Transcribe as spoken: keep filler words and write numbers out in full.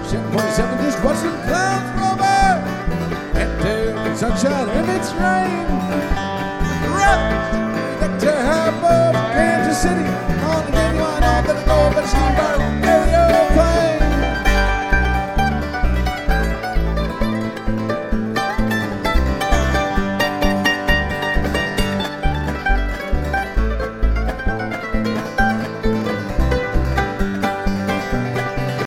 seven forty-seven, just watch some clouds roll by. And tell the sunshine if it's rain.